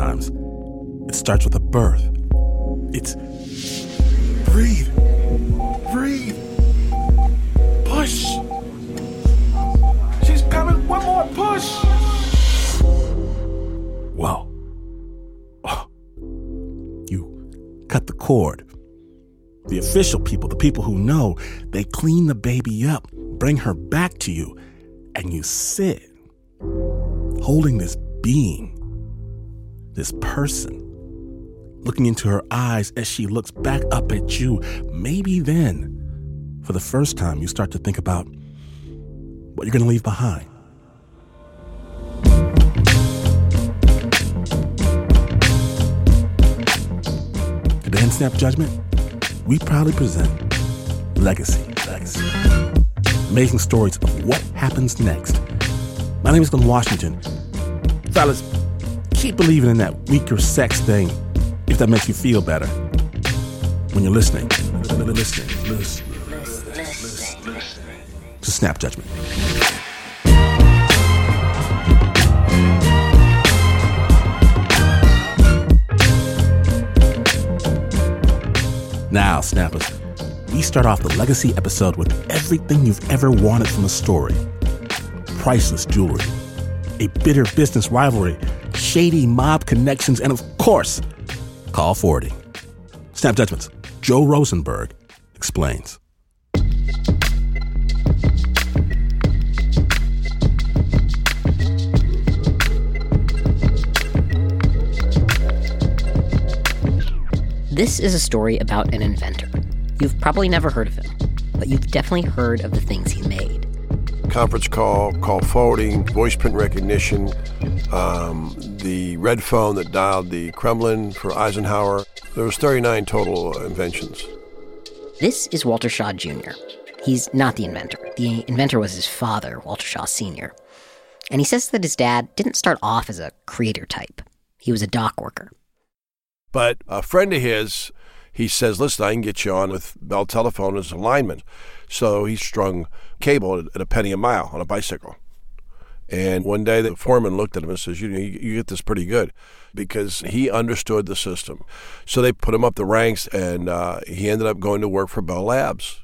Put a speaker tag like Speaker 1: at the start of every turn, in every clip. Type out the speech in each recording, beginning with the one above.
Speaker 1: sometimes. It starts with a birth. It's breathe, breathe, push. She's coming, one more push. Whoa. Oh. You cut the cord. The official people, the people who know, they clean the baby up, bring her back to you, and you sit, holding this being, this person, looking into her eyes as she looks back up at you. Maybe then, for the first time, you start to think about what you're going to leave behind. Today in Snap Judgment, we proudly present Legacy. Amazing stories of what happens next. My name is Glenn Washington. Fellas, keep believing in that weaker sex thing if that makes you feel better. When you're listening to Snap Judgment. Now, Snappers, we start off the Legacy episode with everything you've ever wanted from a story. Priceless jewelry, a bitter business rivalry, shady mob connections, and of course, call forwarding. Snap Judgments, Joe Rosenberg explains.
Speaker 2: This is a story about an inventor. You've probably never heard of him, but you've definitely heard of the things he made.
Speaker 3: Conference call forwarding, voice print recognition, the red phone that dialed the Kremlin for Eisenhower. There was 39 total inventions.
Speaker 2: This is Walter Shaw Jr. He's not the inventor. The inventor was his father, Walter Shaw Sr. And he says that his dad didn't start off as a creator type. He was a dock worker.
Speaker 3: But a friend of his, he says, listen, I can get you on with Bell Telephone as a lineman. So he strung cable at a penny a mile on a bicycle. And one day the foreman looked at him and says, you get this pretty good, because he understood the system. So they put him up the ranks, and he ended up going to work for Bell Labs.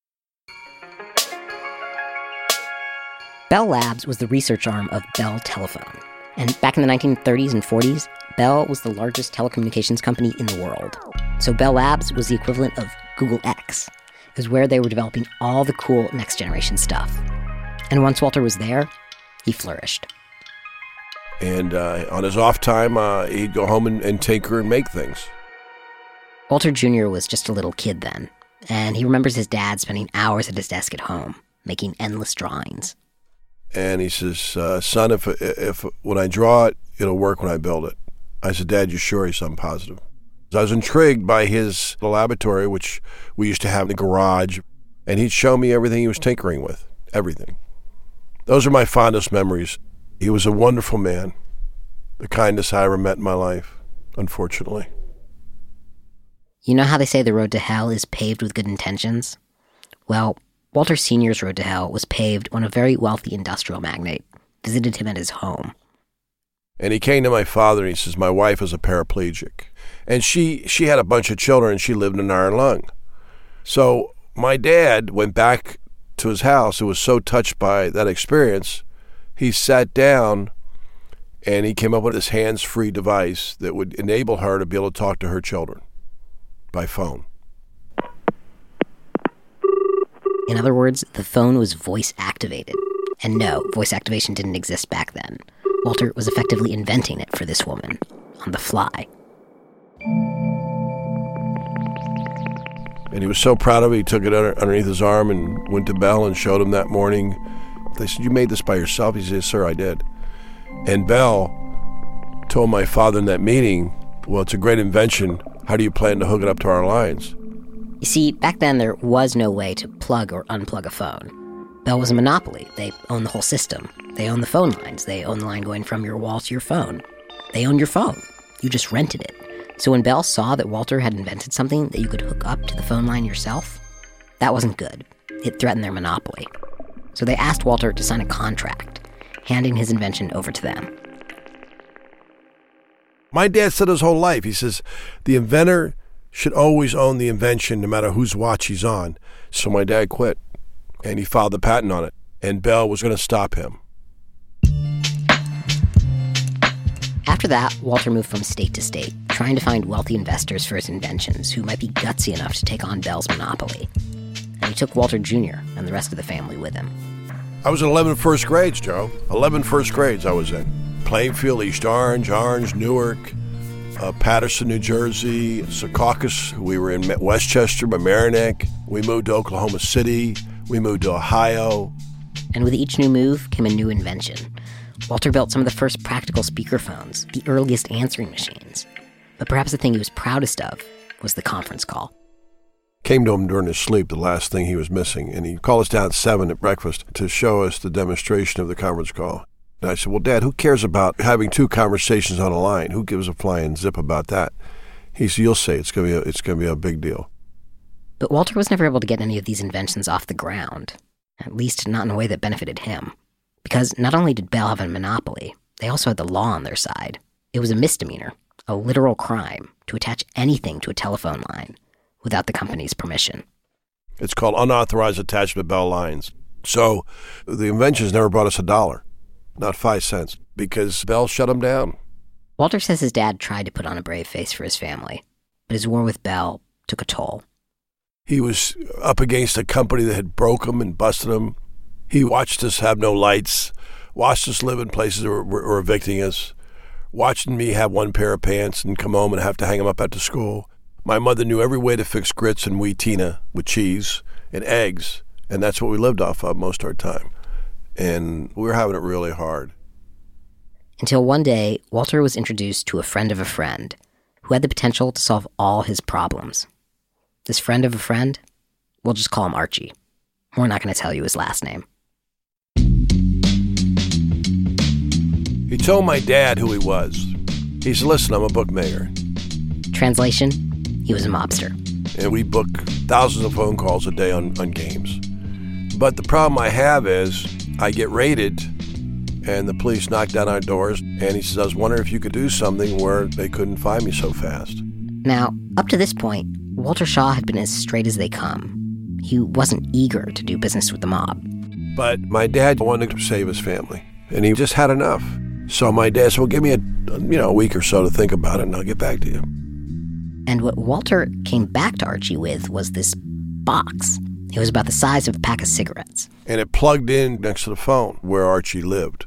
Speaker 2: Bell Labs was the research arm of Bell Telephone. And back in the 1930s and 40s, Bell was the largest telecommunications company in the world. So Bell Labs was the equivalent of Google X. It was where they were developing all the cool next-generation stuff. And once Walter was there, he flourished.
Speaker 3: And on his off time, he'd go home and tinker and make things.
Speaker 2: Walter Jr. was just a little kid then, and he remembers his dad spending hours at his desk at home, making endless drawings. And
Speaker 3: he says, son, if when I draw it, it'll work when I build it. I said, Dad, you sure? He said, I'm positive. I was intrigued by his laboratory, which we used to have in the garage, and he'd show me everything he was tinkering with, everything. Those are my fondest memories. He was a wonderful man, the kindest I ever met in my life, unfortunately.
Speaker 2: You know how they say the road to hell is paved with good intentions? Well, Walter Sr.'s road to hell was paved when a very wealthy industrial magnate visited him at his home.
Speaker 3: And he came to my father and he says, my wife is a paraplegic. And she had a bunch of children and she lived in an iron lung. So my dad went back to his house and was so touched by that experience, he sat down and he came up with this hands-free device that would enable her to be able to talk to her children by phone.
Speaker 2: In other words, the phone was voice-activated. And no, voice activation didn't exist back then. Walter was effectively inventing it for this woman, on the fly.
Speaker 3: And he was so proud of it, he took it underneath his arm and went to Bell and showed him that morning. They said, you made this by yourself? He said, yes, sir, I did. And Bell told my father in that meeting, well, it's a great invention. How do you plan to hook it up to our lines?
Speaker 2: You see, back then there was no way to plug or unplug a phone. Bell was a monopoly. They owned the whole system. They owned the phone lines. They owned the line going from your wall to your phone. They owned your phone. You just rented it. So when Bell saw that Walter had invented something that you could hook up to the phone line yourself, that wasn't good. It threatened their monopoly. So they asked Walter to sign a contract, handing his invention over to them.
Speaker 3: My dad said his whole life, he says, the inventor should always own the invention no matter whose watch he's on. So my dad quit, and he filed the patent on it, and Bell was going to stop him.
Speaker 2: After that, Walter moved from state to state, trying to find wealthy investors for his inventions who might be gutsy enough to take on Bell's monopoly. And he took Walter Jr. and the rest of the family with him.
Speaker 3: I was in 11 first grades, Joe. 11 first grades I was in. Plainfield, East Orange, Newark, Patterson, New Jersey, Secaucus. We were in Westchester, Mamaroneck. We moved to Oklahoma City. We moved to Ohio.
Speaker 2: And with each new move came a new invention. Walter built some of the first practical speakerphones, the earliest answering machines. But perhaps the thing he was proudest of was the conference call.
Speaker 3: Came to him during his sleep, the last thing he was missing, and he called us down at 7 at breakfast to show us the demonstration of the conference call. And I said, well, Dad, who cares about having two conversations on a line? Who gives a flying zip about that? He said, you'll see, it's going to be a big deal.
Speaker 2: But Walter was never able to get any of these inventions off the ground, at least not in a way that benefited him. Because not only did Bell have a monopoly, they also had the law on their side. It was a misdemeanor, a literal crime, to attach anything to a telephone line without the company's permission.
Speaker 3: It's called unauthorized attachment of Bell lines. So the inventions never brought us $1, not 5 cents, because Bell shut them down.
Speaker 2: Walter says his dad tried to put on a brave face for his family, but his war with Bell took a toll.
Speaker 3: He was up against a company that had broke him and busted him. He watched us have no lights, watched us live in places that were evicting us, watching me have one pair of pants and come home and have to hang them up after school. My mother knew every way to fix grits and wheatina with cheese and eggs, and that's what we lived off of most of our time. And we were having it really hard.
Speaker 2: Until one day, Walter was introduced to a friend of a friend who had the potential to solve all his problems. This friend of a friend, we'll just call him Archie. We're not going to tell you his last name.
Speaker 3: He told my dad who he was. He said, listen, I'm a bookmaker.
Speaker 2: Translation, he was a mobster.
Speaker 3: And we book thousands of phone calls a day on games. But the problem I have is I get raided and the police knock down our doors. And he says, I was wondering if you could do something where they couldn't find me so fast.
Speaker 2: Now, up to this point, Walter Shaw had been as straight as they come. He wasn't eager to do business with the mob.
Speaker 3: But my dad wanted to save his family, and he just had enough. So my dad said, well, give me a week or so to think about it, and I'll get back to you.
Speaker 2: And what Walter came back to Archie with was this box. It was about the size of a pack of cigarettes.
Speaker 3: And it plugged in next to the phone where Archie lived.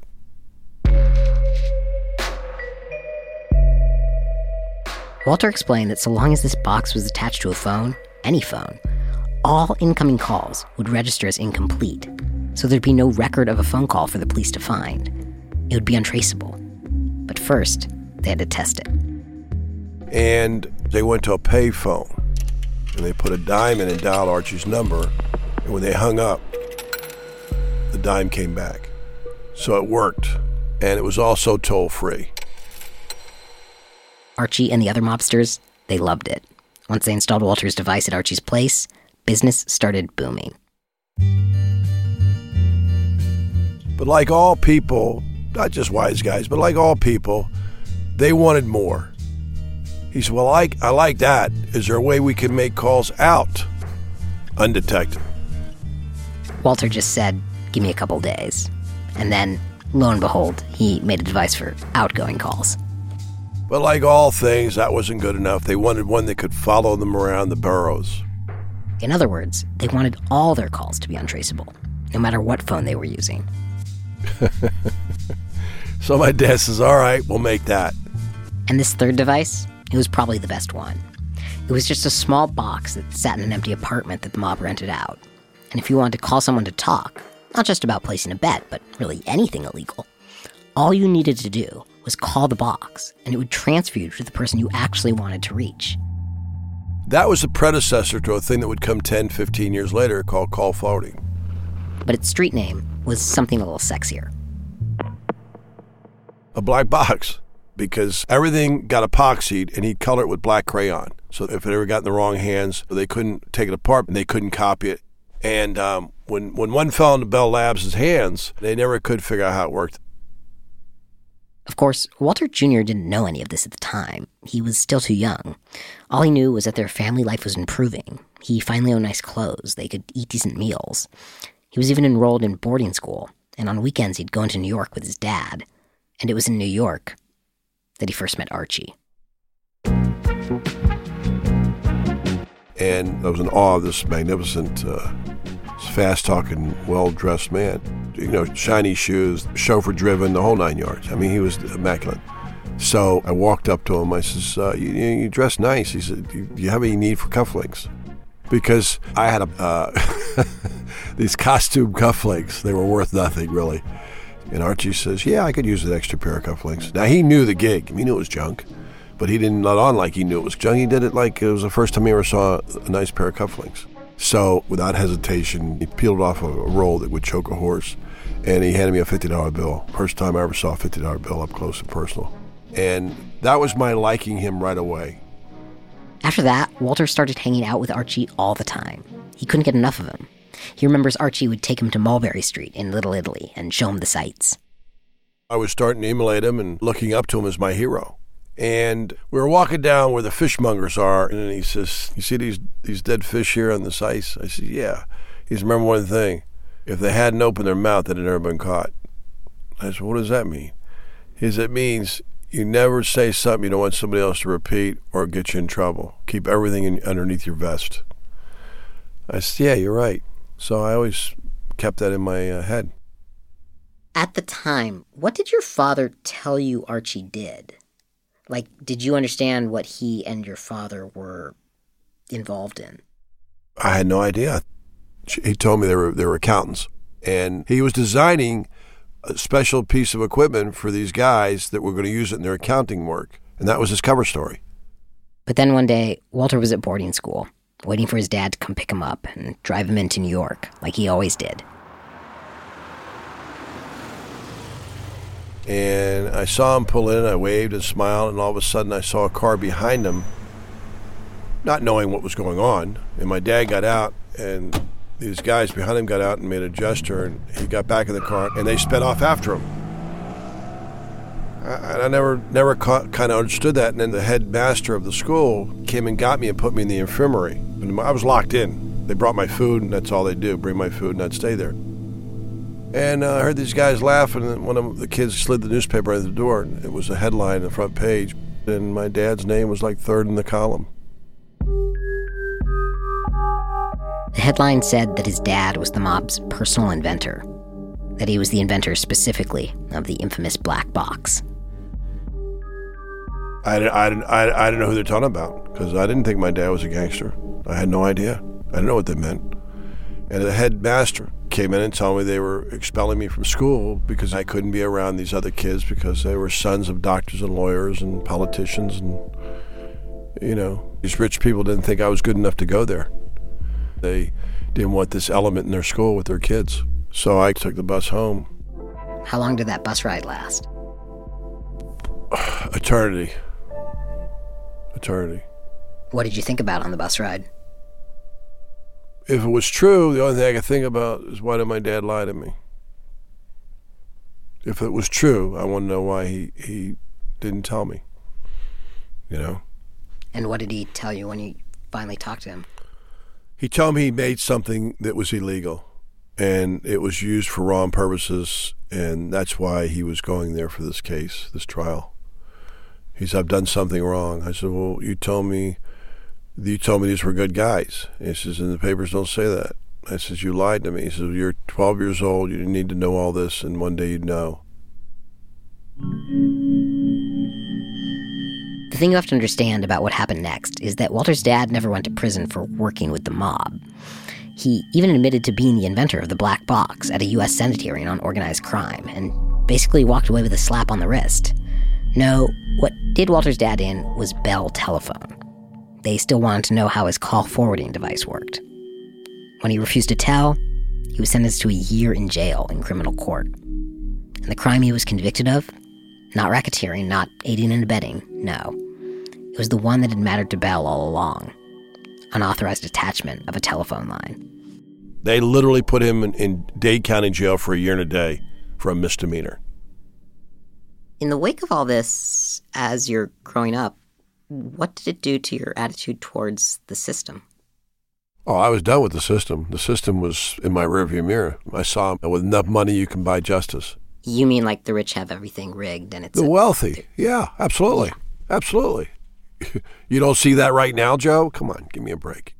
Speaker 2: Walter explained that so long as this box was attached to a phone, any phone, all incoming calls would register as incomplete, so there'd be no record of a phone call for the police to find. It would be untraceable. But first, they had to test it.
Speaker 3: And they went to a pay phone, and they put a dime in and dialed Archie's number, and when they hung up, the dime came back. So it worked, and it was also toll-free.
Speaker 2: Archie and the other mobsters, they loved it. Once they installed Walter's device at Archie's place, business started booming.
Speaker 3: But like all people, not just wise guys, but like all people, they wanted more. He said, well, I like that. Is there a way we can make calls out undetected?
Speaker 2: Walter just said, give me a couple days. And then, lo and behold, he made a device for outgoing calls.
Speaker 3: But like all things, that wasn't good enough. They wanted one that could follow them around the boroughs.
Speaker 2: In other words, they wanted all their calls to be untraceable, no matter what phone they were using.
Speaker 3: So my dad says, all right, we'll make that.
Speaker 2: And this third device, it was probably the best one. It was just a small box that sat in an empty apartment that the mob rented out. And if you wanted to call someone to talk, not just about placing a bet, but really anything illegal, all you needed to do was call the box, and it would transfer you to the person you actually wanted to reach.
Speaker 3: That was the predecessor to a thing that would come 10, 15 years later called call forwarding.
Speaker 2: But its street name was something a little sexier.
Speaker 3: A black box, because everything got epoxied and he'd color it with black crayon. So if it ever got in the wrong hands, they couldn't take it apart and they couldn't copy it. And when one fell into Bell Labs' hands, they never could figure out how it worked.
Speaker 2: Of course, Walter Jr. didn't know any of this at the time. He was still too young. All he knew was that their family life was improving. He finally owned nice clothes. They could eat decent meals. He was even enrolled in boarding school, and on weekends he'd go into New York with his dad. And it was in New York that he first met Archie.
Speaker 3: And I was in awe of this magnificent, fast-talking, well-dressed man. You know, shiny shoes, chauffeur-driven, the whole 9 yards. I mean, he was immaculate. So I walked up to him. I says, you dress nice. He said, do you have any need for cufflinks? Because I had these costume cufflinks. They were worth nothing, really. And Archie says, yeah, I could use an extra pair of cufflinks. Now, he knew the gig. He knew it was junk. But he didn't let on like he knew it was junk. He did it like it was the first time he ever saw a nice pair of cufflinks. So, without hesitation, he peeled off a roll that would choke a horse, and he handed me a $50 bill. First time I ever saw a $50 bill up close and personal. And that was my liking him right away.
Speaker 2: After that, Walter started hanging out with Archie all the time. He couldn't get enough of him. He remembers Archie would take him to Mulberry Street in Little Italy and show him the sights.
Speaker 3: I was starting to emulate him and looking up to him as my hero. And we were walking down where the fishmongers are, and then he says, you see these dead fish here on this ice? I said, yeah. He says, remember one thing, if they hadn't opened their mouth, they'd have never been caught. I said, what does that mean? He said, it means you never say something you don't want somebody else to repeat or get you in trouble. Keep everything underneath your vest. I said, yeah, you're right. So I always kept that in my head.
Speaker 2: At the time, what did your father tell you Archie did? Like, did you understand what he and your father were involved in?
Speaker 3: I had no idea. He told me they were accountants. And he was designing a special piece of equipment for these guys that were going to use it in their accounting work. And that was his cover story.
Speaker 2: But then one day, Walter was at boarding school, waiting for his dad to come pick him up and drive him into New York, like he always did.
Speaker 3: And I saw him pull in, I waved and smiled, and all of a sudden I saw a car behind him, not knowing what was going on. And my dad got out, and these guys behind him got out and made a gesture, and he got back in the car, and they sped off after him. I never kind of understood that. And then the headmaster of the school came and got me and put me in the infirmary. And I was locked in. They brought my food, and that's all they do, bring my food, and I'd stay there. And I heard these guys laughing, and one of the kids slid the newspaper out the door. And it was a headline on the front page, and my dad's name was like third in the column.
Speaker 2: The headline said that his dad was the mob's personal inventor, that he was the inventor specifically of the infamous black box.
Speaker 3: I didn't know who they're talking about, because I didn't think my dad was a gangster. I had no idea. I didn't know what they meant. And the headmaster came in and told me they were expelling me from school because I couldn't be around these other kids because they were sons of doctors and lawyers and politicians, and, you know, these rich people didn't think I was good enough to go there. They didn't want this element in their school with their kids. So I took the bus home.
Speaker 2: How long did that bus ride last?
Speaker 3: Eternity.
Speaker 2: What did you think about on the bus ride?
Speaker 3: If it was true, the only thing I could think about is, why did my dad lie to me? If it was true, I want to know why he didn't tell me, you know?
Speaker 2: And what did he tell you when you finally talked to him?
Speaker 3: He told me he made something that was illegal, and it was used for wrong purposes, and that's why he was going there for this case, this trial. He said, I've done something wrong. I said, well, you told me these were good guys. He says, and the papers don't say that. I says, you lied to me. He says, you're 12 years old, you didn't need to know all this, and one day you'd know.
Speaker 2: The thing you have to understand about what happened next is that Walter's dad never went to prison for working with the mob. He even admitted to being the inventor of the black box at a U.S. Senate hearing on organized crime, and basically walked away with a slap on the wrist. No, what did Walter's dad in was Bell Telephone. They still wanted to know how his call forwarding device worked. When he refused to tell, he was sentenced to a year in jail in criminal court. And the crime he was convicted of? Not racketeering, not aiding and abetting, no. It was the one that had mattered to Bell all along. Unauthorized attachment of a telephone line.
Speaker 3: They literally put him in Dade County Jail for a year and a day for a misdemeanor.
Speaker 2: In the wake of all this, as you're growing up, what did it do to your attitude towards the system?
Speaker 3: Oh, I was done with the system. The system was in my rearview mirror. I saw with enough money you can buy justice.
Speaker 2: You mean like the rich have everything rigged and it's...
Speaker 3: The wealthy. Yeah, absolutely.
Speaker 2: Yeah.
Speaker 3: Absolutely. You don't see that right now, Joe? Come on, give me a break.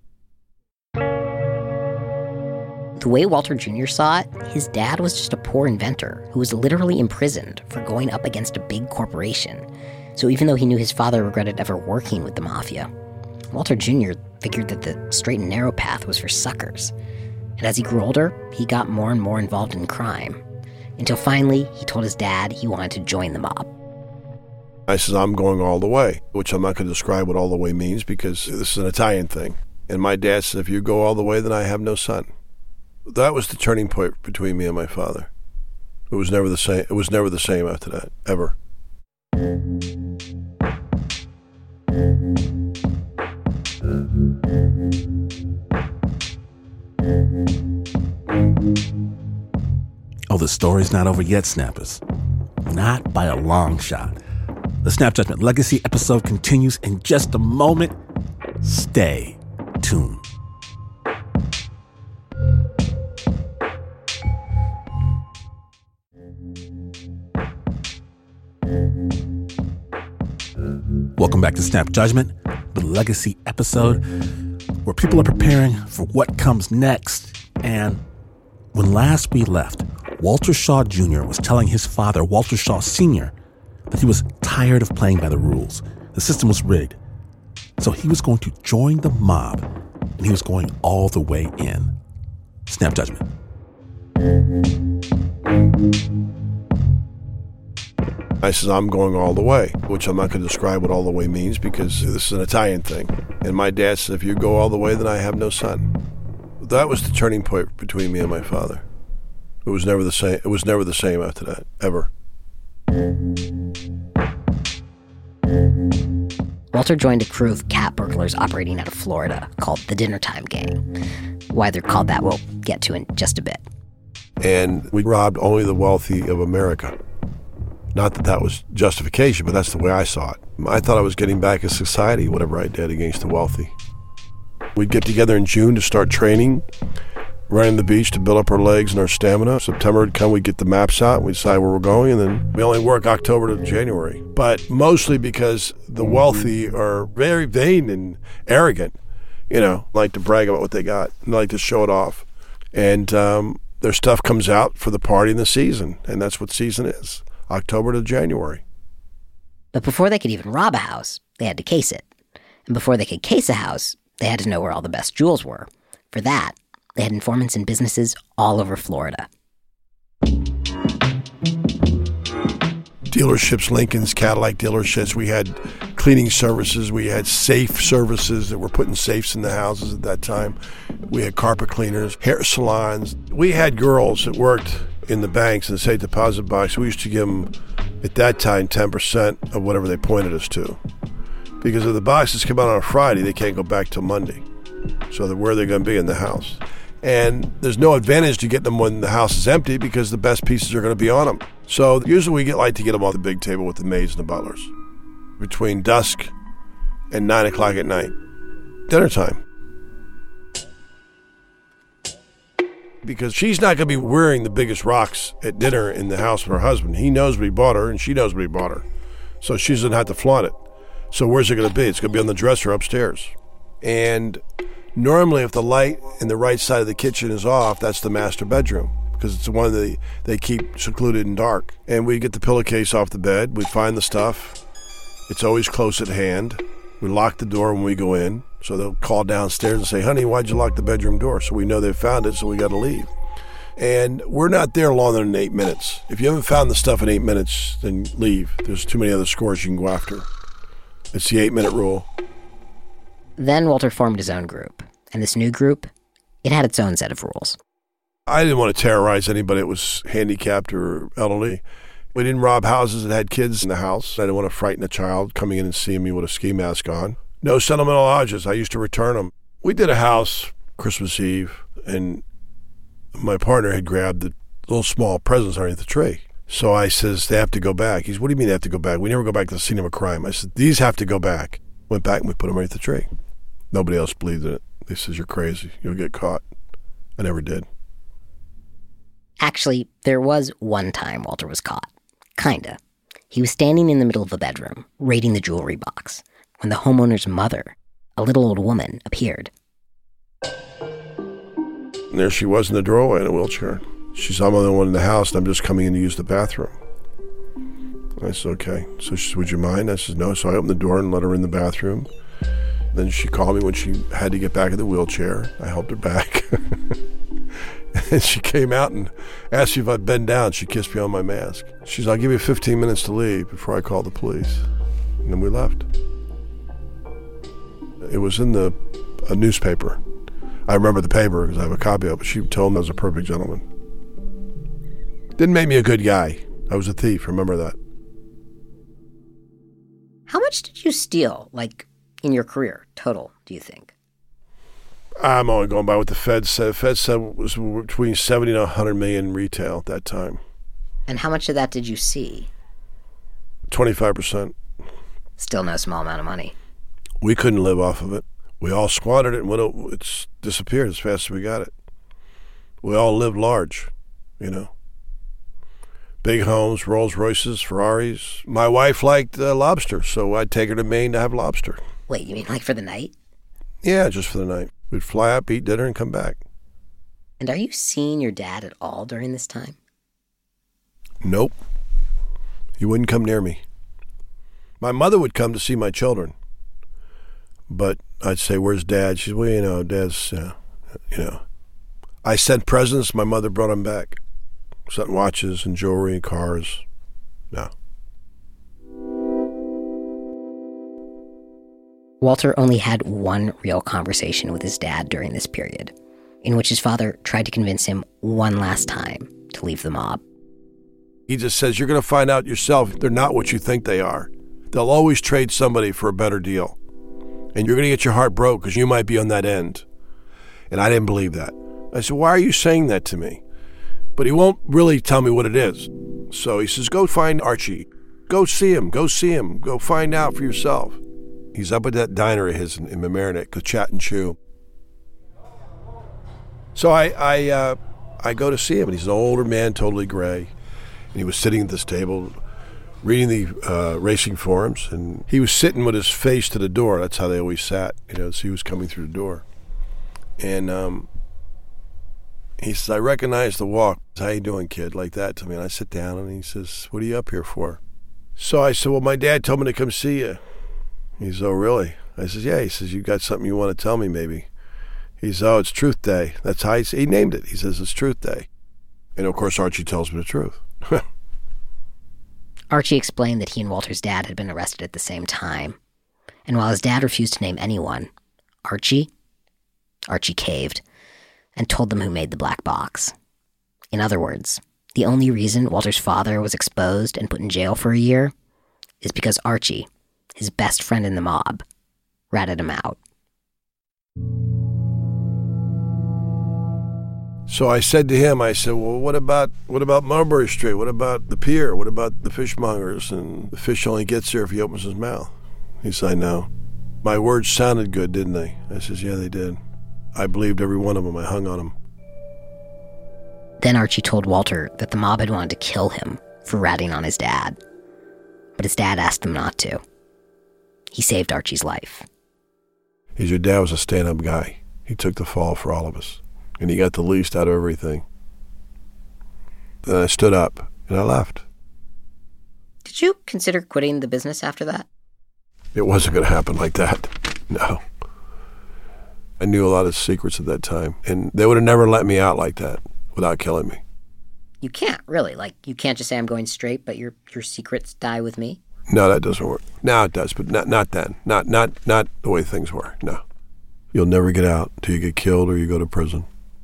Speaker 2: The way Walter Jr. saw it, his dad was just a poor inventor who was literally imprisoned for going up against a big corporation. So even though he knew his father regretted ever working with the mafia, Walter Jr. figured that the straight and narrow path was for suckers. And as he grew older, he got more and more involved in crime, until finally he told his dad he wanted to join the mob.
Speaker 3: I said, I'm going all the way, which I'm not going to describe what all the way means because this is an Italian thing. And my dad said, if you go all the way, then I have no son. That was the turning point between me and my father. It was never the same. It was never the same after that, ever.
Speaker 1: Oh, the story's not over yet, Snappers. Not by a long shot. The Snap Judgment Legacy episode continues in just a moment. Stay tuned. Welcome back to Snap Judgment, the Legacy episode, where people are preparing for what comes next. And when last we left, Walter Shaw Jr. was telling his father, Walter Shaw Sr., that he was tired of playing by the rules. The system was rigged. So he was going to join the mob, and he was going all the way in. Snap Judgment.
Speaker 3: I said, I'm going all the way, which I'm not going to describe what all the way means because this is an Italian thing. And my dad said, if you go all the way, then I have no son. That was the turning point between me and my father. It was never the same. It was never the same after that, ever.
Speaker 2: Walter joined a crew of cat burglars operating out of Florida called the Dinner Time Gang. Why they're called that, we'll get to in just a bit.
Speaker 3: And we robbed only the wealthy of America. Not that that was justification, but that's the way I saw it. I thought I was getting back at society, whatever I did against the wealthy. We'd get together in June to start training, running the beach to build up our legs and our stamina. September would come, we'd get the maps out, we'd decide where we're going, and then we only work October to January. But mostly because the wealthy are very vain and arrogant, like to brag about what they got, and like to show it off. And their stuff comes out for the party and the season, and that's what season is. October to January.
Speaker 2: But before they could even rob a house, they had to case it. And before they could case a house, they had to know where all the best jewels were. For that, they had informants in businesses all over Florida.
Speaker 3: Dealerships, Lincoln's, Cadillac dealerships. We had cleaning services. We had safe services that were putting safes in the houses at that time. We had carpet cleaners, hair salons. We had girls that worked in the banks and the safe deposit box. We used to give them, at that time, 10% of whatever they pointed us to. Because if the boxes come out on a Friday, they can't go back till Monday. So where are they going to be? In the house. And there's no advantage to get them when the house is empty because the best pieces are going to be on them. So usually we like to get them off the big table with the maids and the butlers between dusk and 9 o'clock at night. Dinner time. Because she's not going to be wearing the biggest rocks at dinner in the house with her husband. He knows what he bought her, and she knows what he bought her. So she doesn't have to flaunt it. So where's it going to be? It's going to be on the dresser upstairs. And normally if the light in the right side of the kitchen is off, that's the master bedroom because it's the one that they keep secluded and dark. And we get the pillowcase off the bed. We find the stuff. It's always close at hand. We lock the door when we go in. So they'll call downstairs and say, honey, why'd you lock the bedroom door? So we know they found it, so we got to leave. And we're not there longer than 8 minutes. If you haven't found the stuff in 8 minutes, then leave. There's too many other scores you can go after. It's the 8-minute rule.
Speaker 2: Then Walter formed his own group. And this new group, it had its own set of rules.
Speaker 3: I didn't want to terrorize anybody that was handicapped or elderly. We didn't rob houses that had kids in the house. I didn't want to frighten a child coming in and seeing me with a ski mask on. No sentimental lodges. I used to return them. We did a house Christmas Eve, and my partner had grabbed the little small presents underneath the tree. So I says, they have to go back. He says, what do you mean they have to go back? We never go back to the scene of a crime. I said, these have to go back. Went back and we put them right at the tree. Nobody else believed in it. They says, you're crazy. You'll get caught. I never did.
Speaker 2: Actually, there was one time Walter was caught. Kinda. He was standing in the middle of a bedroom, raiding the jewelry box, when the homeowner's mother, a little old woman, appeared.
Speaker 3: And there she was in the doorway in a wheelchair. She said, I'm the only one in the house, and I'm just coming in to use the bathroom. I said, okay. So she said, would you mind? I said, no. So I opened the door and let her in the bathroom. Then she called me when she had to get back in the wheelchair. I helped her back. And she came out and asked me if I'd bend down. She kissed me on my mask. She said, I'll give you 15 minutes to leave before I call the police. And then we left. It was in a newspaper. I remember the paper because I have a copy of it. She told me I was a perfect gentleman. Didn't make me a good guy. I was a thief, remember that.
Speaker 2: How much did you steal, like, in your career, total, do you think?
Speaker 3: I'm only going by what the Fed said. The Fed said it was between 70 and 100 million in retail at that time.
Speaker 2: And how much of that did you see?
Speaker 3: 25%.
Speaker 2: Still no small amount of money.
Speaker 3: We couldn't live off of it. We all squandered it, and it's disappeared as fast as we got it. We all lived large, you know. Big homes, Rolls Royces, Ferraris. My wife liked lobster, so I'd take her to Maine to have lobster.
Speaker 2: Wait, you mean like for the night?
Speaker 3: Yeah, just for the night. We'd fly up, eat dinner, and come back.
Speaker 2: And are you seeing your dad at all during this time?
Speaker 3: Nope. He wouldn't come near me. My mother would come to see my children. But I'd say, where's Dad? She's, well, you know, Dad's, you know. I sent presents. My mother brought them back. Sent watches and jewelry and cars. No.
Speaker 2: Walter only had one real conversation with his dad during this period, in which his father tried to convince him one last time to leave the mob.
Speaker 3: He just says, you're going to find out yourself they're not what you think they are. They'll always trade somebody for a better deal. And you're going to get your heart broke because you might be on that end. And I didn't believe that. I said, why are you saying that to me? But he won't really tell me what it is. So he says, go find Archie. Go see him. Go see him. Go find out for yourself. He's up at that diner of his in Mamaroneck, the Chat and Chew. So I go to see him, and he's an older man, totally gray. And he was sitting at this table reading the racing forums, and he was sitting with his face to the door. That's how they always sat, you know, so he was coming through the door. And he says, I recognize the walk. How you doing, kid? Like that to me. And I sit down, and he says, what are you up here for? So I said, well, my dad told me to come see you. He says, oh, really? I says, yeah. He says, you got something you want to tell me, maybe? He says, oh, it's Truth Day. That's how he named it. He says, it's Truth Day. And, of course, Archie tells me the truth.
Speaker 2: Archie explained that he and Walter's dad had been arrested at the same time. And while his dad refused to name anyone, Archie caved and told them who made the black box. In other words, the only reason Walter's father was exposed and put in jail for a year is because Archie, his best friend in the mob, ratted him out.
Speaker 3: So I said to him, I said, well, what about Mulberry Street? What about the pier? What about the fishmongers? And the fish only gets there if he opens his mouth. He said, I know. My words sounded good, didn't they? I says, yeah, they did. I believed every one of them. I hung on them.
Speaker 2: Then Archie told Walter that the mob had wanted to kill him for ratting on his dad. But his dad asked him not to. He saved Archie's life.
Speaker 3: Your dad was a stand-up guy. He took the fall for all of us. And he got the least out of everything. Then I stood up, and I left.
Speaker 2: Did you consider quitting the business after that?
Speaker 3: It wasn't going to happen like that. No. I knew a lot of secrets at that time, and they would have never let me out like that without killing me.
Speaker 2: You can't, really. Like, you can't just say I'm going straight, but your secrets die with me?
Speaker 3: No, that doesn't work. Now it does, but not then. Not the way things were, no. You'll never get out until you get killed or you go to prison.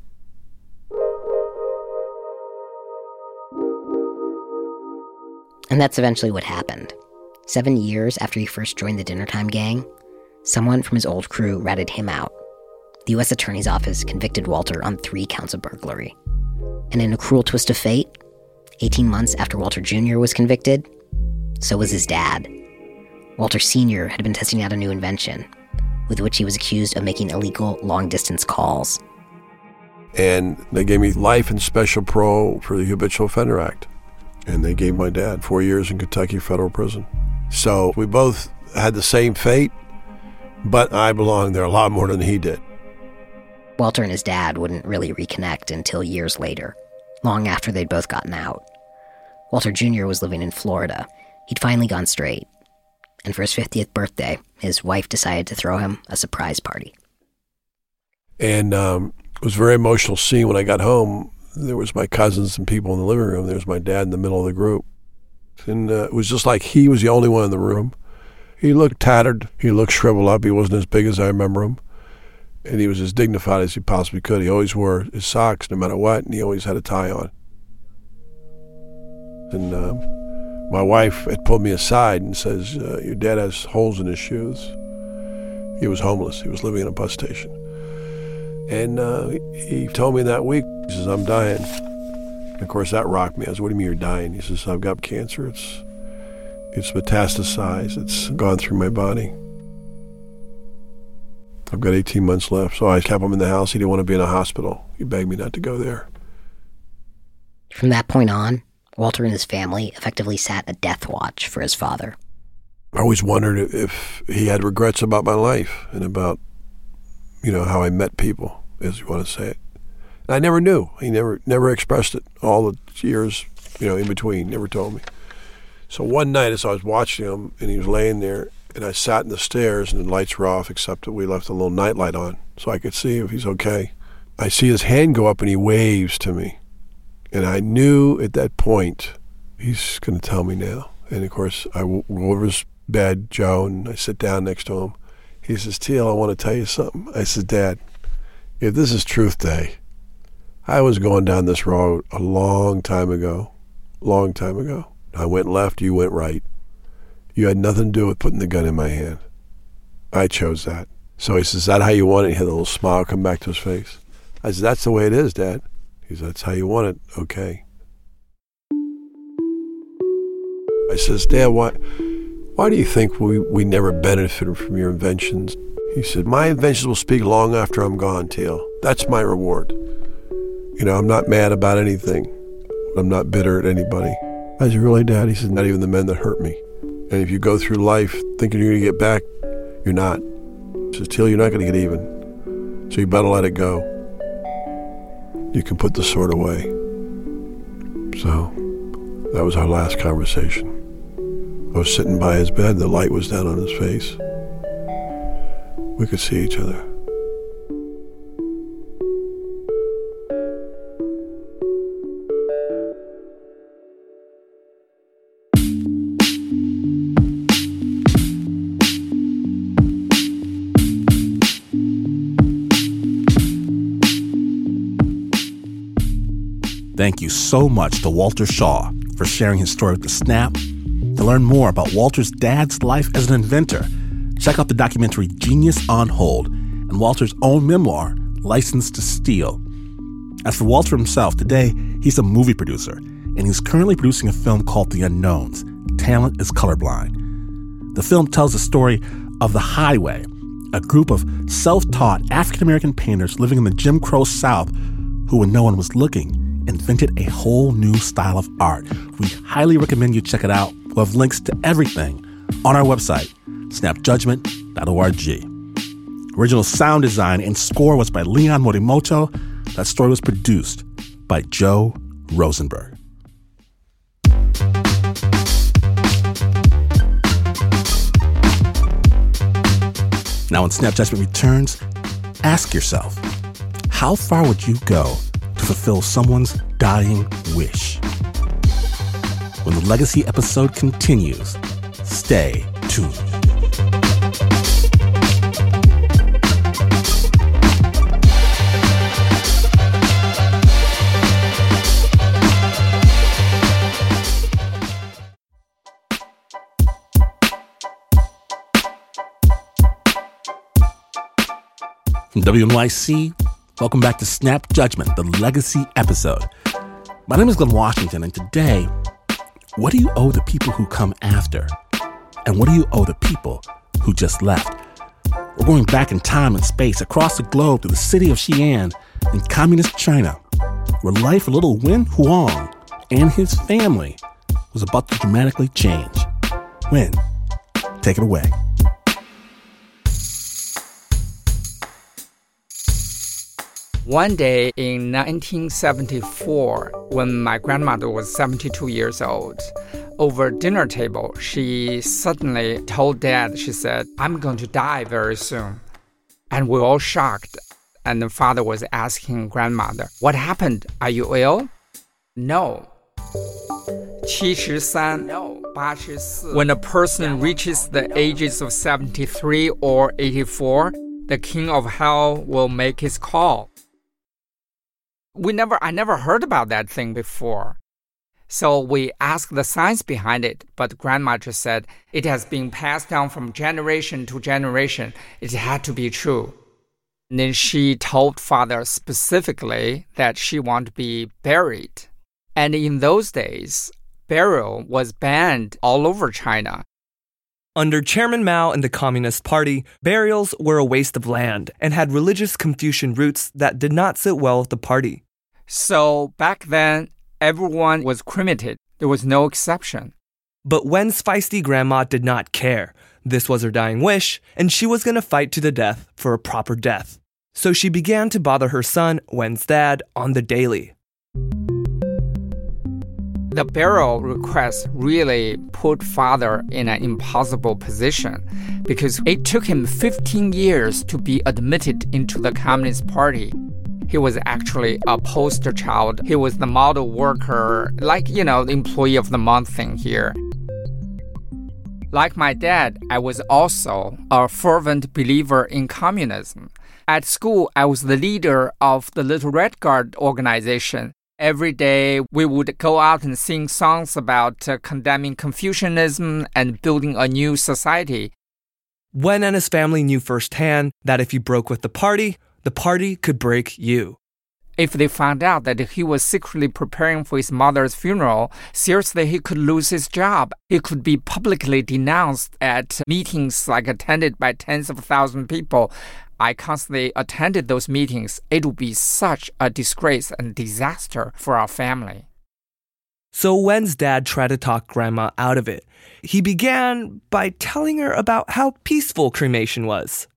Speaker 2: And that's eventually what happened. 7 years after he first joined the Dinnertime Gang, someone from his old crew ratted him out. The U.S. Attorney's Office convicted Walter on 3 counts of burglary. And in a cruel twist of fate, 18 months after Walter Jr. was convicted, so was his dad. Walter Sr. had been testing out a new invention, with which he was accused of making illegal long-distance calls.
Speaker 3: And they gave me life and special parole for the Habitual Offender Act. And they gave my dad 4 years in Kentucky federal prison. So we both had the same fate, but I belonged there a lot more than he did.
Speaker 2: Walter and his dad wouldn't really reconnect until years later, long after they'd both gotten out. Walter Jr. was living in Florida. He'd finally gone straight. And for his 50th birthday, his wife decided to throw him a surprise party.
Speaker 3: And it was a very emotional scene when I got home. There was my cousins and people in the living room. There was my dad in the middle of the group. And it was just like he was the only one in the room. He looked tattered. He looked shriveled up. He wasn't as big as I remember him. And he was as dignified as he possibly could. He always wore his socks no matter what, and he always had a tie on. And my wife had pulled me aside and says, your dad has holes in his shoes. He was homeless. He was living in a bus station. And he told me that week, he says, I'm dying. And of course, that rocked me. I said, what do you mean you're dying? He says, I've got cancer. It's metastasized. It's gone through my body. I've got 18 months left. So I kept him in the house. He didn't want to be in a hospital. He begged me not to go there.
Speaker 2: From that point on, Walter and his family effectively sat a death watch for his father.
Speaker 3: I always wondered if he had regrets about my life and about, how I met people, as you want to say it. And I never knew. He never expressed it all the years, in between, never told me. So one night as I was watching him and he was laying there, and I sat in the stairs and the lights were off except that we left a little nightlight on so I could see if he's okay. I see his hand go up and he waves to me. And I knew at that point, he's going to tell me now. And of course, I go over his bed, Joe, and I sit down next to him. He says, Teal, I want to tell you something. I said, Dad, if this is Truth Day, I was going down this road a long time ago. I went left, you went right. You had nothing to do with putting the gun in my hand. I chose that. So he says, is that how you want it? He had a little smile come back to his face. I said, that's the way it is, Dad. He said, that's how you want it. Okay. I says, Dad, why do you think we never benefited from your inventions? He said, my inventions will speak long after I'm gone, Teal. That's my reward. I'm not mad about anything. I'm not bitter at anybody. I said, really, Dad? He said, not even the men that hurt me. And if you go through life thinking you're going to get back, you're not. He says, Teal, you're not going to get even. So you better let it go. You can put the sword away. So that was our last conversation. I was sitting by his bed. The light was down on his face. We could see each other.
Speaker 1: Thank you so much to Walter Shaw for sharing his story with The Snap. To learn more about Walter's dad's life as an inventor, check out the documentary Genius on Hold and Walter's own memoir, License to Steal. As for Walter himself, today he's a movie producer, and he's currently producing a film called The Unknowns, Talent is Colorblind. The film tells the story of The Highway, a group of self-taught African-American painters living in the Jim Crow South who, when no one was looking, invented a whole new style of art. We highly recommend you check it out. We'll have links to everything on our website, snapjudgment.org. Original sound design and score was by Leon Morimoto. That story was produced by Joe Rosenberg. Now, when Snap Judgment returns, ask yourself, how far would you go to fulfill someone's dying wish? When the Legacy episode continues, stay tuned. From WNYC, welcome back to Snap Judgment, the Legacy episode. My name is Glenn Washington, and today, what do you owe the people who come after? And what do you owe the people who just left? We're going back in time and space across the globe to the city of Xi'an in communist China, where life for little Wen Huang and his family was about to dramatically change. Wen, take it away.
Speaker 4: One day in 1974, when my grandmother was 72 years old, over dinner table, she suddenly told Dad, she said, "I'm going to die very soon." And we were all shocked. And the father was asking grandmother, "What happened? Are you ill?" "No." 73, no. 84. When a person reaches the ages of 73 or 84, the king of hell will make his call. I never heard about that thing before. So we asked the science behind it, but Grandma just said it has been passed down from generation to generation. It had to be true. And then she told Father specifically that she wanted to be buried. And in those days, burial was banned all over China.
Speaker 5: Under Chairman Mao and the Communist Party, burials were a waste of land and had religious Confucian roots that did not sit well with the party.
Speaker 4: So back then, everyone was cremated. There was no exception.
Speaker 5: But Wen's feisty grandma did not care. This was her dying wish, and she was going to fight to the death for a proper death. So she began to bother her son, Wen's dad, on the daily.
Speaker 4: The burial request really put Father in an impossible position because it took him 15 years to be admitted into the Communist Party. He was actually a poster child. He was the model worker, the employee of the month thing here. Like my dad, I was also a fervent believer in communism. At school, I was the leader of the Little Red Guard organization. Every day, we would go out and sing songs about condemning Confucianism and building a new society.
Speaker 5: Wen and his family knew firsthand that if you broke with the party could break you.
Speaker 4: If they found out that he was secretly preparing for his mother's funeral, seriously, he could lose his job. He could be publicly denounced at meetings attended by tens of thousands of people. I constantly attended those meetings. It would be such a disgrace and disaster for our family.
Speaker 5: So Wen's dad tried to talk Grandma out of it. He began by telling her about how peaceful cremation was.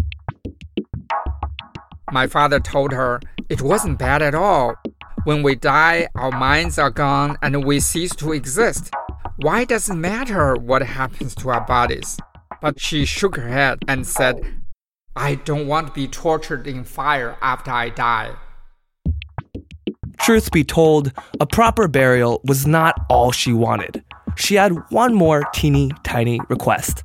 Speaker 4: My father told her it wasn't bad at all. When we die, our minds are gone and we cease to exist. Why does it matter what happens to our bodies? But she shook her head and said, "I don't want to be tortured in fire after I die."
Speaker 5: Truth be told, a proper burial was not all she wanted. She had one more teeny tiny request.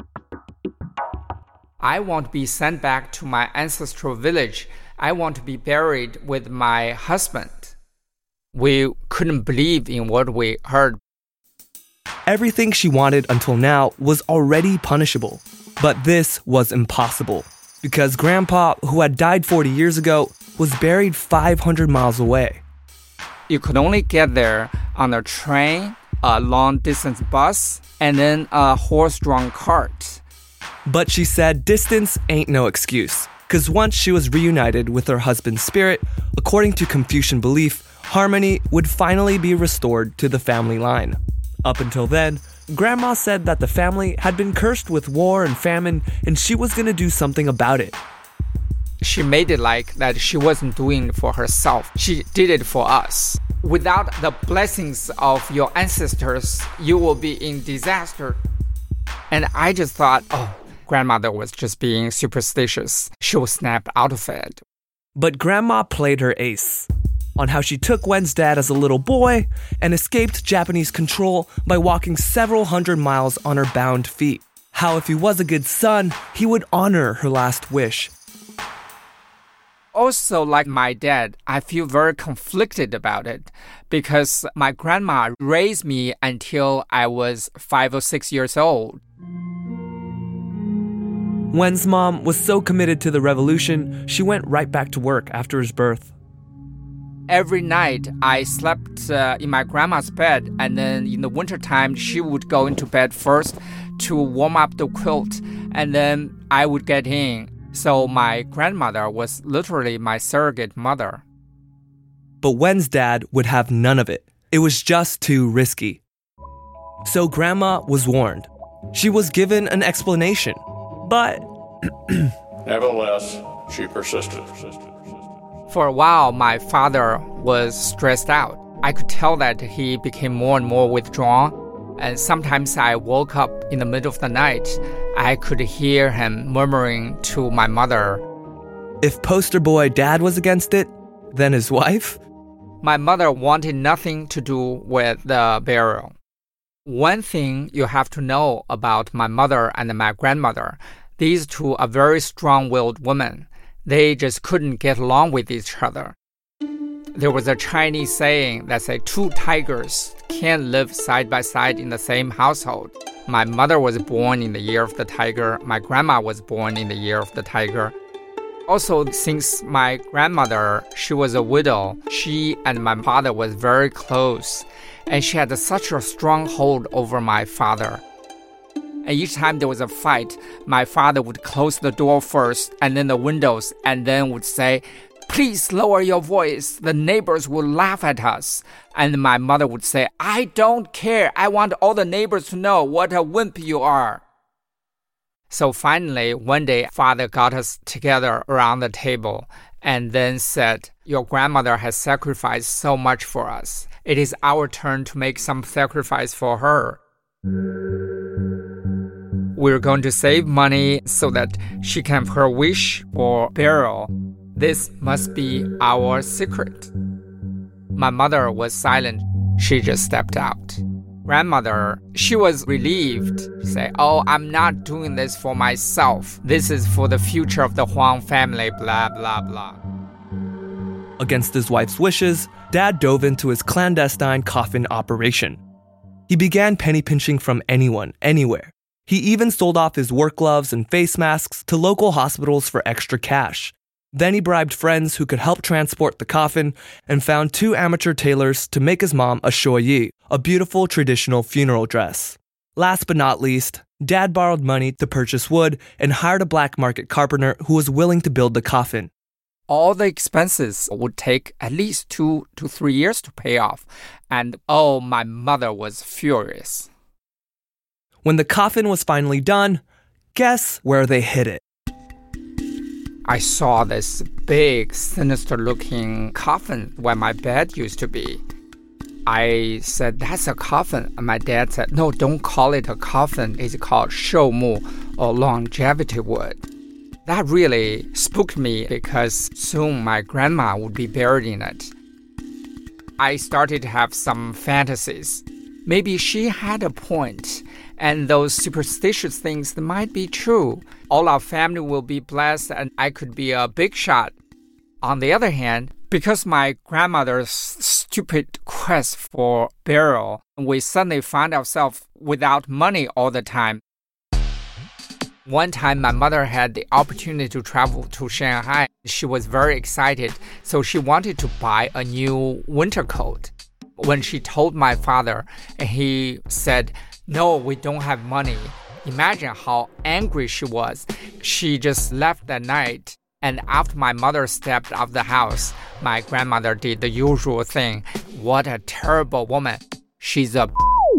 Speaker 4: "I want to be sent back to my ancestral village. I want to be buried with my husband." We couldn't believe in what we heard.
Speaker 5: Everything she wanted until now was already punishable. But this was impossible, because Grandpa, who had died 40 years ago, was buried 500 miles away.
Speaker 4: You could only get there on a train, a long-distance bus, and then a horse-drawn cart.
Speaker 5: But she said distance ain't no excuse, because once she was reunited with her husband's spirit, according to Confucian belief, harmony would finally be restored to the family line. Up until then, Grandma said that the family had been cursed with war and famine, and she was going to do something about it.
Speaker 4: She made it like that she wasn't doing it for herself. She did it for us. Without the blessings of your ancestors, you will be in disaster. And I just thought, Grandmother was just being superstitious. She will snap out of it.
Speaker 5: But Grandma played her ace on how she took Wen's dad as a little boy and escaped Japanese control by walking several hundred miles on her bound feet. How if he was a good son, he would honor her last wish.
Speaker 4: Also, like my dad, I feel very conflicted about it because my grandma raised me until I was 5 or 6 years old.
Speaker 5: Wen's mom was so committed to the revolution, she went right back to work after his birth.
Speaker 4: every night I slept in my grandma's bed, and then in the wintertime, she would go into bed first to warm up the quilt, and then I would get in. So my grandmother was literally my surrogate mother.
Speaker 5: But Wen's dad would have none of it. It was just too risky. So Grandma was warned. She was given an explanation, but
Speaker 6: nevertheless, she persisted.
Speaker 4: For a while, my father was stressed out. I could tell that he became more and more withdrawn, and sometimes I woke up in the middle of the night. I could hear him murmuring to my mother.
Speaker 5: If poster boy dad was against it, then his wife?
Speaker 4: My mother wanted nothing to do with the burial. One thing you have to know about my mother and my grandmother, these two are very strong-willed women. They just couldn't get along with each other. There was a Chinese saying that said 2 tigers can't live side by side in the same household. My mother was born in the year of the tiger. My grandma was born in the year of the tiger. Also, since my grandmother, she was a widow, she and my father was very close, and she had such a strong hold over my father. And each time there was a fight, my father would close the door first and then the windows, and then would say, "Please lower your voice. The neighbors will laugh at us." And my mother would say, "I don't care. I want all the neighbors to know what a wimp you are." So finally, one day, father got us together around the table and then said, "Your grandmother has sacrificed so much for us. It is our turn to make some sacrifice for her. We're going to save money so that she can have her wish for burial. This must be our secret." My mother was silent. She just stepped out. Grandmother, she was relieved. She said, "Oh, I'm not doing this for myself. This is for the future of the Huang family, blah, blah, blah."
Speaker 5: Against his wife's wishes, Dad dove into his clandestine coffin operation. He began penny pinching from anyone, anywhere. He even sold off his work gloves and face masks to local hospitals for extra cash. Then he bribed friends who could help transport the coffin and found 2 amateur tailors to make his mom a shoyi, a beautiful traditional funeral dress. Last but not least, Dad borrowed money to purchase wood and hired a black market carpenter who was willing to build the coffin.
Speaker 4: All the expenses would take at least 2 to 3 years to pay off. And oh, my mother was furious.
Speaker 5: When the coffin was finally done, guess where they hid it?
Speaker 4: I saw this big, sinister-looking coffin where my bed used to be. I said, "That's a coffin." And my dad said, "No, don't call it a coffin. It's called 寿木 or longevity wood." That really spooked me because soon my grandma would be buried in it. I started to have some fantasies. Maybe she had a point, and those superstitious things might be true. All our family will be blessed, and I could be a big shot. On the other hand, because my grandmother's stupid quest for burial, we suddenly found ourselves without money all the time. One time, my mother had the opportunity to travel to Shanghai. She was very excited, so she wanted to buy a new winter coat. When she told my father, he said, "No, we don't have money." Imagine how angry she was. She just left that night. And after my mother stepped out of the house, my grandmother did the usual thing. What a terrible woman. She's a...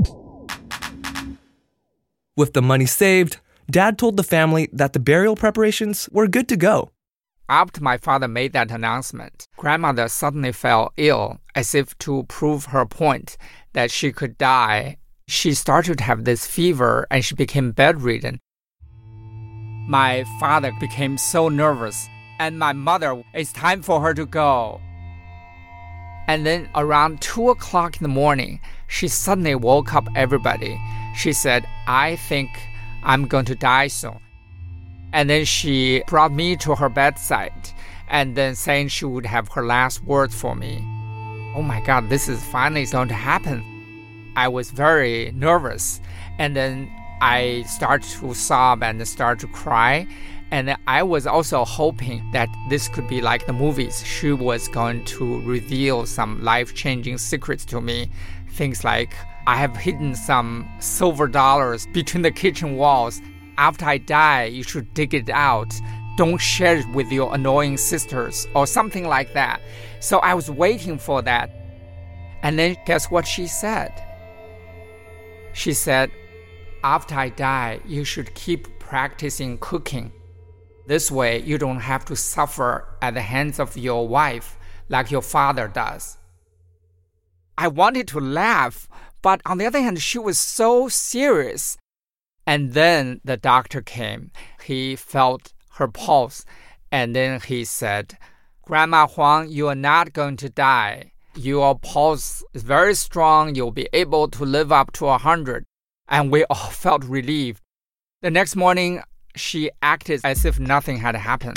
Speaker 5: With the money saved, Dad told the family that the burial preparations were good to go.
Speaker 4: After my father made that announcement, grandmother suddenly fell ill, as if to prove her point that she could die. She started to have this fever and she became bedridden. My father became so nervous, and my mother, it's time for her to go. And then around 2 o'clock in the morning, she suddenly woke up everybody. She said, "I think I'm going to die soon." And then she brought me to her bedside and then saying she would have her last words for me. Oh my God, this is finally going to happen. I was very nervous, and then I started to sob and start to cry. And I was also hoping that this could be like the movies. She was going to reveal some life-changing secrets to me. Things like, I have hidden some silver dollars between the kitchen walls. After I die, you should dig it out. Don't share it with your annoying sisters, or something like that. So I was waiting for that. And then guess what she said? She said, after I die, you should keep practicing cooking. This way, you don't have to suffer at the hands of your wife like your father does. I wanted to laugh, but on the other hand, she was so serious. And then the doctor came. He felt her pulse, and then he said, Grandma Huang, you are not going to die. Your pulse is very strong. You'll be able to live up to 100. And we all felt relieved. The next morning, she acted as if nothing had happened.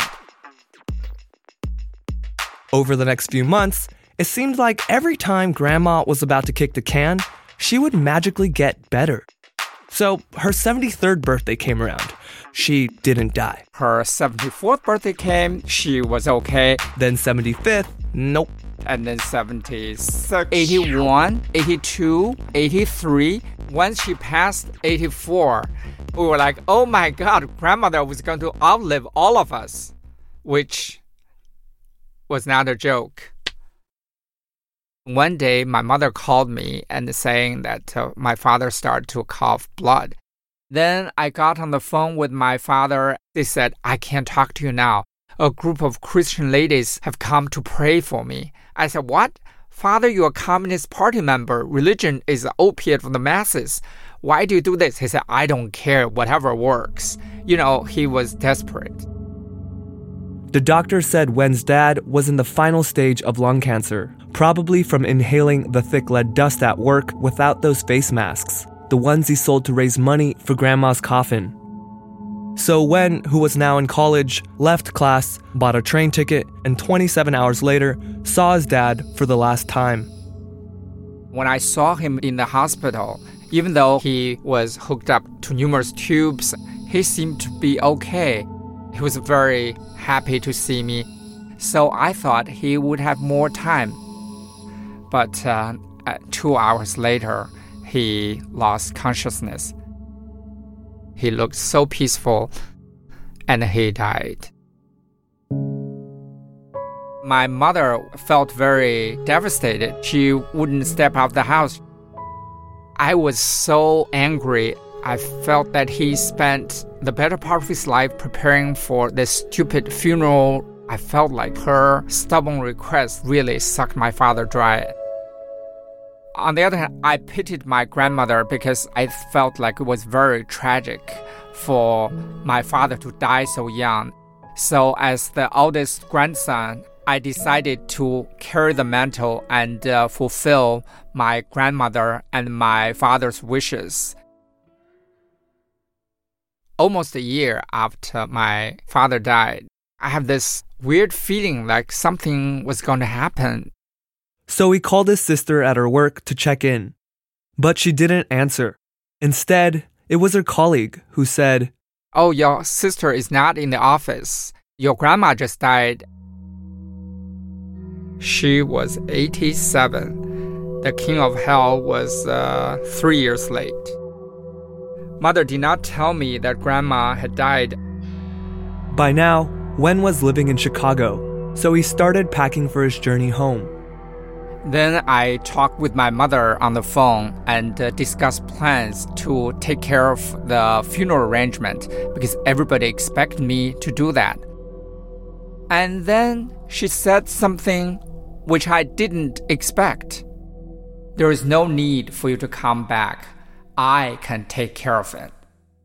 Speaker 5: Over the next few months, it seemed like every time Grandma was about to kick the can, she would magically get better. So her 73rd birthday came around. She didn't die.
Speaker 4: Her 74th birthday came. She was okay.
Speaker 5: Then 75th, nope.
Speaker 4: And then 76, 81, 82, 83. Once she passed 84, we were like, oh my God, grandmother was going to outlive all of us, which was not a joke. One day, my mother called me and saying that my father started to cough blood. Then I got on the phone with my father. They said, I can't talk to you now. A group of Christian ladies have come to pray for me. I said, what? Father, you're a Communist Party member. Religion is an opiate for the masses. Why do you do this? He said, I don't care, whatever works. He was desperate.
Speaker 5: The doctor said Wen's dad was in the final stage of lung cancer, probably from inhaling the thick lead dust at work without those face masks, the ones he sold to raise money for Grandma's coffin. So Wen, who was now in college, left class, bought a train ticket, and 27 hours later, saw his dad for the last time.
Speaker 4: When I saw him in the hospital, even though he was hooked up to numerous tubes, he seemed to be okay. He was very happy to see me, so I thought he would have more time. But 2 hours later, he lost consciousness. He looked so peaceful, and he died. My mother felt very devastated. She wouldn't step out of the house. I was so angry. I felt that he spent the better part of his life preparing for this stupid funeral. I felt like her stubborn request really sucked my father dry. On the other hand, I pitied my grandmother because I felt like it was very tragic for my father to die so young. So as the oldest grandson, I decided to carry the mantle and fulfill my grandmother and my father's wishes. Almost a year after my father died, I have this weird feeling like something was going to happen.
Speaker 5: So he called his sister at her work to check in. But she didn't answer. Instead, it was her colleague who said,
Speaker 4: Oh, your sister is not in the office. Your grandma just died. She was 87. The king of hell was 3 years late. Mother did not tell me that grandma had died.
Speaker 5: By now, Wen was living in Chicago, so he started packing for his journey home.
Speaker 4: Then I talked with my mother on the phone and discussed plans to take care of the funeral arrangement because everybody expected me to do that. And then she said something which I didn't expect. There is no need for you to come back. I can take care of it.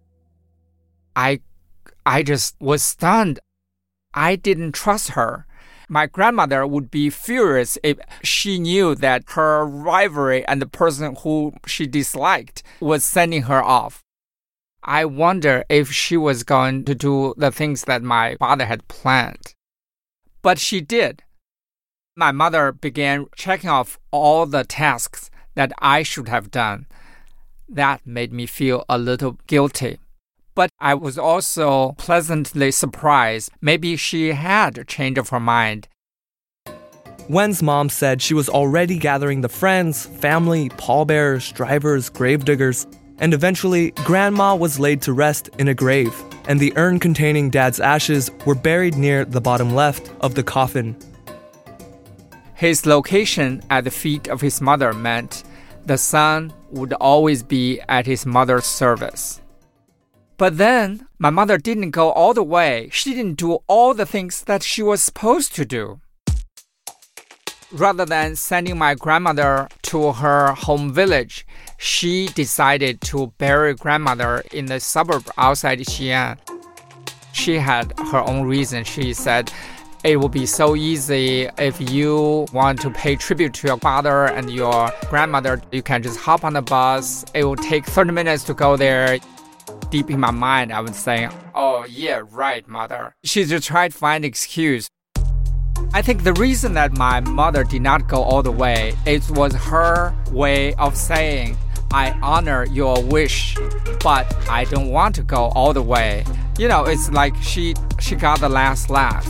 Speaker 4: I just was stunned. I didn't trust her. My grandmother would be furious if she knew that her rivalry and the person who she disliked was sending her off. I wonder if she was going to do the things that my father had planned. But she did. My mother began checking off all the tasks that I should have done. That made me feel a little guilty. But I was also pleasantly surprised. Maybe she had changed her mind.
Speaker 5: Wen's mom said she was already gathering the friends, family, pallbearers, drivers, gravediggers, and eventually, Grandma was laid to rest in a grave, and the urn containing Dad's ashes were buried near the bottom left of the coffin.
Speaker 4: His location at the feet of his mother meant the son would always be at his mother's service. But then, my mother didn't go all the way. She didn't do all the things that she was supposed to do. Rather than sending my grandmother to her home village, she decided to bury grandmother in the suburb outside Xi'an. She had her own reason. She said, it will be so easy if you want to pay tribute to your father and your grandmother. You can just hop on the bus. It will take 30 minutes to go there. Deep in my mind, I was saying, oh, yeah, right, mother. She just tried to find an excuse. I think the reason that my mother did not go all the way, it was her way of saying, I honor your wish, but I don't want to go all the way. You know, it's like she got the last laugh.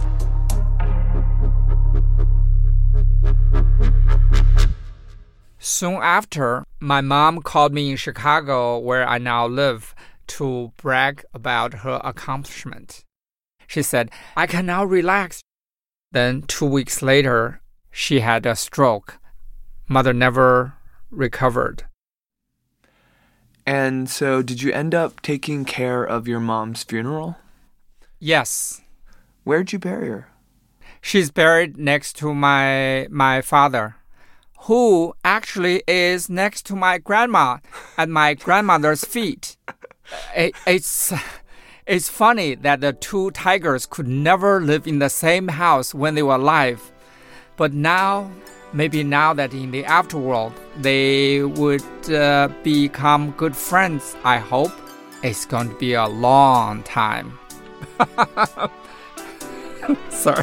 Speaker 4: Soon after, my mom called me in Chicago, where I now live, to brag about her accomplishment. She said, I can now relax. Then 2 weeks later, she had a stroke. Mother never recovered.
Speaker 5: And so did you end up taking care of your mom's funeral?
Speaker 4: Yes.
Speaker 5: Where'd you bury her?
Speaker 4: She's buried next to my father, who actually is next to my grandma at my grandmother's feet. It's funny that the two tigers could never live in the same house when they were alive. But now, maybe now that in the afterworld, they would become good friends, I hope. It's going to be a long time. Sorry.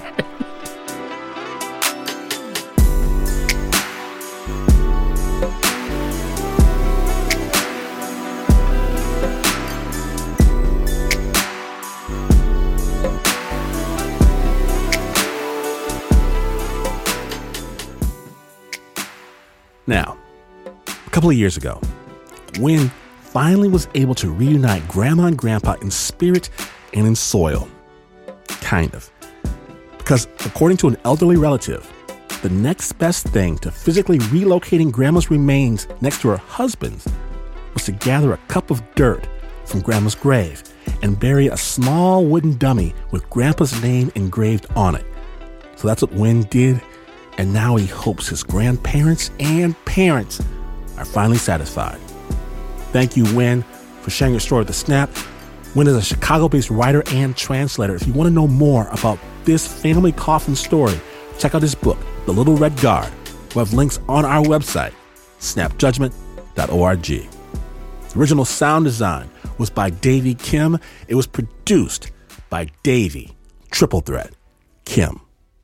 Speaker 1: Now, a couple of years ago, Wen finally was able to reunite Grandma and Grandpa in spirit and in soil. Kind of. Because according to an elderly relative, the next best thing to physically relocating Grandma's remains next to her husband's was to gather a cup of dirt from Grandma's grave and bury a small wooden dummy with Grandpa's name engraved on it. So that's what Wen did. And now he hopes his grandparents and parents are finally satisfied. Thank you, Wen, for sharing your story with The Snap. Wen is a Chicago-based writer and translator. If you want to know more about this family coffin story, check out his book, The Little Red Guard. We'll have links on our website, snapjudgment.org. The original sound design was by Davey Kim. It was produced by Davey, Triple Threat, Kim.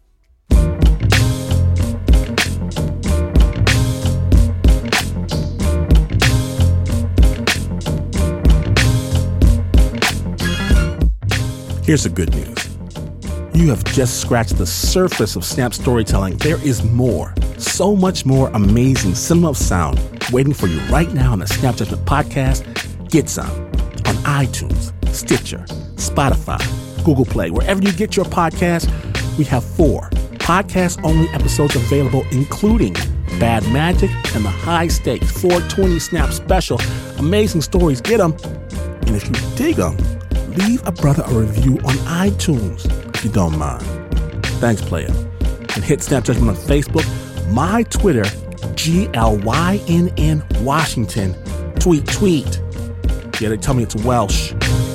Speaker 1: Here's the good news. You have just scratched the surface of Snap storytelling. There is more, so much more amazing cinema of sound waiting for you right now on the Snap Judgment podcast. Get some on iTunes, Stitcher, Spotify, Google Play, wherever you get your podcast. We have 4 podcast-only episodes available, including Bad Magic and the High Stakes 420 Snap Special. Amazing stories, get them. And if you dig them, leave a brother a review on iTunes, if you don't mind. Thanks, player. And hit Snap Judgment on Facebook, my Twitter, GLYNN Washington. Tweet. Yeah, they tell me it's Welsh.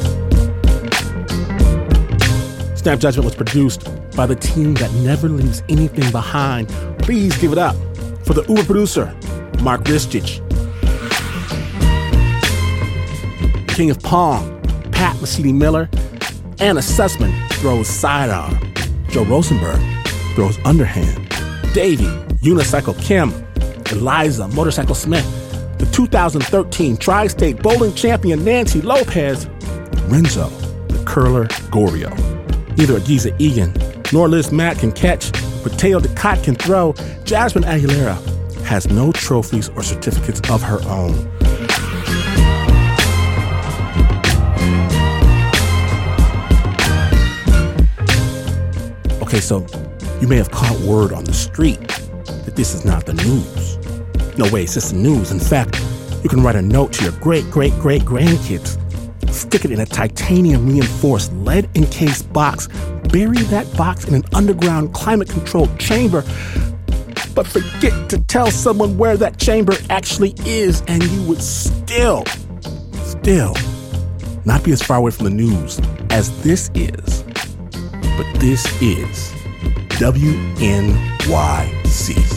Speaker 1: Snap Judgment was produced by the team that never leaves anything behind. Please give it up for the Uber producer, Mark Ristich. King of Pong, Pat Mesiti-Miller. Anna Sussman throws sidearm. Joe Rosenberg throws underhand. Davey, Unicycle Kim. Eliza, Motorcycle Smith. The 2013 Tri-State Bowling Champion Nancy Lopez. Renzo, the curler Gorrio. Neither Agiza Egan nor Liz Matt can catch, but Teo Ducot can throw. Jasmine Aguilera has no trophies or certificates of her own. Okay, so you may have caught word on the street that this is not the news. No way, it's just the news. In fact, you can write a note to your great-great-great-grandkids, stick it in a titanium-reinforced, lead-encased box, bury that box in an underground climate-controlled chamber, but forget to tell someone where that chamber actually is, and you would still not be as far away from the news as this is. But this is WNYC.